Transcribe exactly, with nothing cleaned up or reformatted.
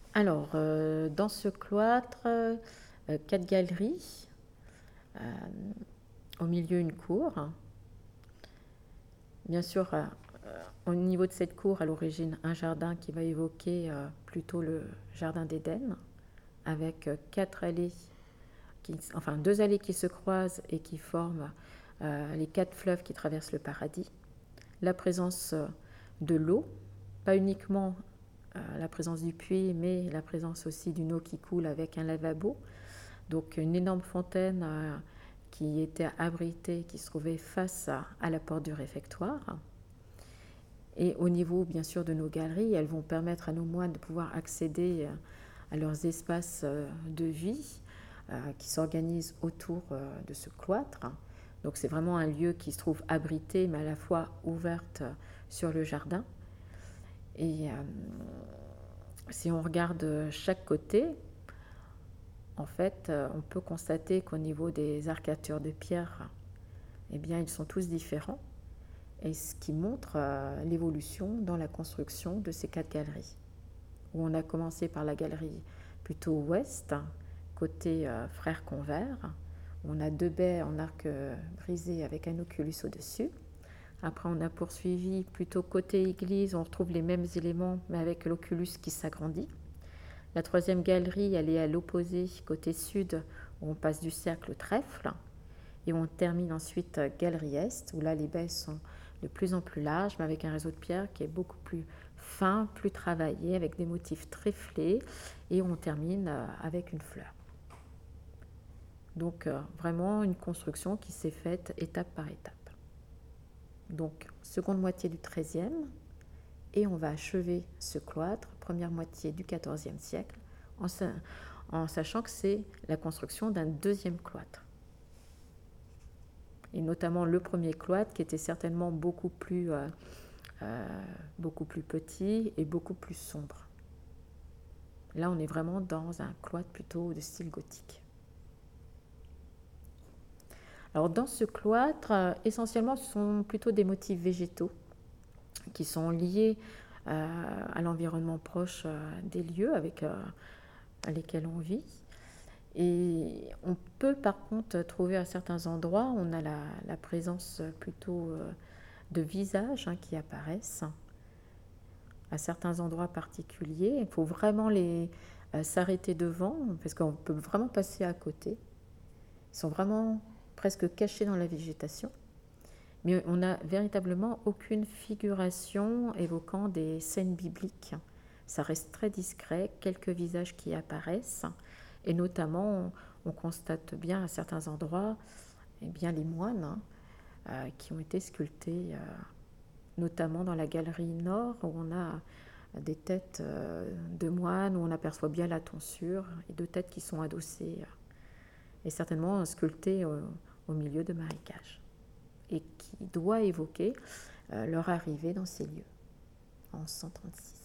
Alors, euh, dans ce cloître, euh, quatre galeries, euh, au milieu une cour. Bien sûr, euh, euh, au niveau de cette cour, à l'origine, un jardin qui va évoquer euh, plutôt le jardin d'Éden, avec euh, quatre allées, qui, enfin deux allées qui se croisent et qui forment euh, les quatre fleuves qui traversent le paradis. La présence euh, de l'eau, pas uniquement euh, la présence du puits, mais la présence aussi d'une eau qui coule avec un lavabo. Donc une énorme fontaine euh, qui était abritée, qui se trouvait face à, à la porte du réfectoire. Et au niveau, bien sûr, de nos galeries, elles vont permettre à nos moines de pouvoir accéder euh, à leurs espaces euh, de vie euh, qui s'organisent autour euh, de ce cloître. Donc c'est vraiment un lieu qui se trouve abrité, mais à la fois ouverte sur le jardin. Et euh, si on regarde chaque côté, en fait, euh, on peut constater qu'au niveau des arcatures de pierre, eh bien, ils sont tous différents, et ce qui montre euh, l'évolution dans la construction de ces quatre galeries. Où on a commencé par la galerie plutôt ouest, côté euh, Frères Convers. On a deux baies en arc euh, brisé avec un oculus au-dessus. Après, on a poursuivi plutôt côté église, on retrouve les mêmes éléments, mais avec l'oculus qui s'agrandit. La troisième galerie, elle est à l'opposé, côté sud, où on passe du cercle au trèfle. Et on termine ensuite euh, galerie est, où là, les baies sont de plus en plus larges, mais avec un réseau de pierre qui est beaucoup plus fin, plus travaillé, avec des motifs tréflés. Et on termine euh, avec une fleur. Donc, euh, vraiment une construction qui s'est faite étape par étape. Donc, seconde moitié du treizième, et on va achever ce cloître, première moitié du quatorzième siècle, en, sa- en sachant que c'est la construction d'un deuxième cloître. Et notamment le premier cloître qui était certainement beaucoup plus, euh, euh, beaucoup plus petit et beaucoup plus sombre. Là, on est vraiment dans un cloître plutôt de style gothique. Alors, dans ce cloître, euh, essentiellement, ce sont plutôt des motifs végétaux qui sont liés euh, à l'environnement proche euh, des lieux avec euh, lesquels on vit. Et on peut par contre trouver à certains endroits, on a la, la présence plutôt euh, de visages hein, qui apparaissent à certains endroits particuliers. Il faut vraiment les euh, s'arrêter devant parce qu'on peut vraiment passer à côté. Ils sont vraiment presque cachés dans la végétation. Mais on n'a véritablement aucune figuration évoquant des scènes bibliques. Ça reste très discret, quelques visages qui apparaissent, et notamment on constate bien à certains endroits eh bien, les moines hein, euh, qui ont été sculptés, euh, notamment dans la galerie nord où on a des têtes euh, de moines, où on aperçoit bien la tonsure, et deux têtes qui sont adossées, euh, et certainement sculptées euh, au milieu de marécages, et qui doit évoquer euh, leur arrivée dans ces lieux en cent trente-six.